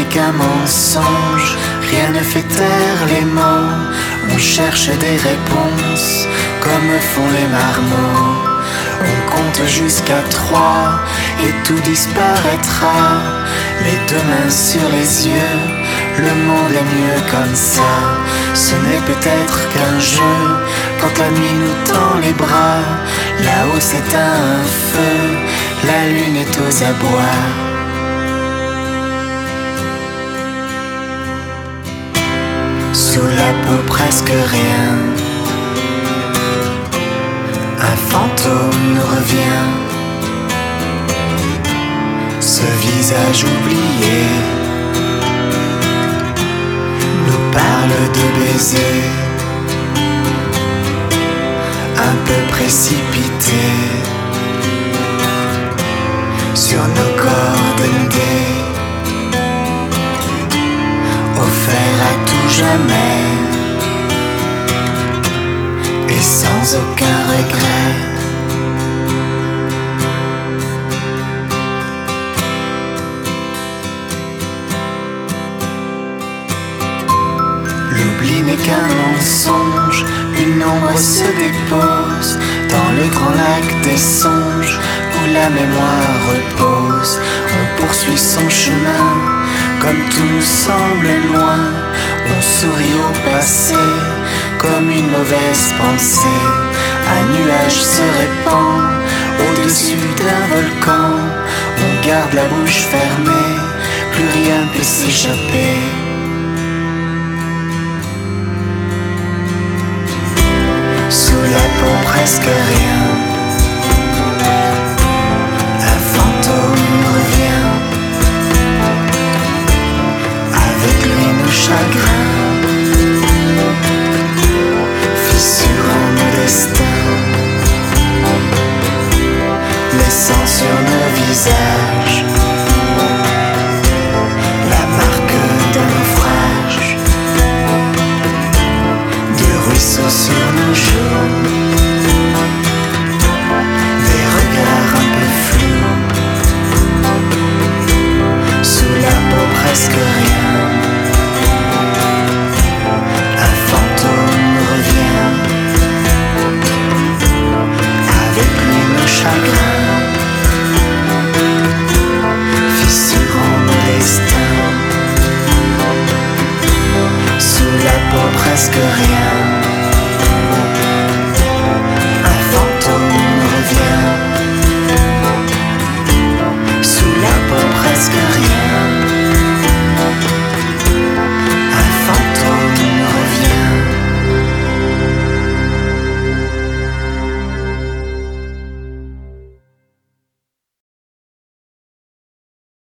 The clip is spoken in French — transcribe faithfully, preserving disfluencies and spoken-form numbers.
qu'un mensonge, rien ne fait taire les mots. On cherche des réponses comme font les marmots. On compte jusqu'à trois et tout disparaîtra. Les deux mains sur les yeux, le monde est mieux comme ça. Ce n'est peut-être qu'un jeu, quand la nuit nous tend les bras. Là-haut s'éteint un feu, la lune est aux abois. Sous la peau presque rien, un fantôme nous revient. Ce visage oublié nous parle de baisers, un peu précipités sur nos corps dénudés, offerts à tout jamais et sans aucun regret. L'oubli n'est qu'un mensonge, une ombre se dépose dans le grand lac des songes où la mémoire repose. On poursuit son chemin, comme tout nous semble loin. On sourit au passé, comme une mauvaise pensée. Un nuage se répand au-dessus d'un volcan. On garde la bouche fermée, plus rien ne peut s'échapper. Sous la peau presque rien, un fantôme nous revient. Avec lui nos chagrins, fissurant nos destins, laissant sur nos visages la marque d'un naufrage, de ruisseaux sur nos joues, des regards un peu flous. Sous la peau presque rien, un fantôme nous revient. Avec lui nos chagrins, fissurant nos destins. Sous la peau presque rien.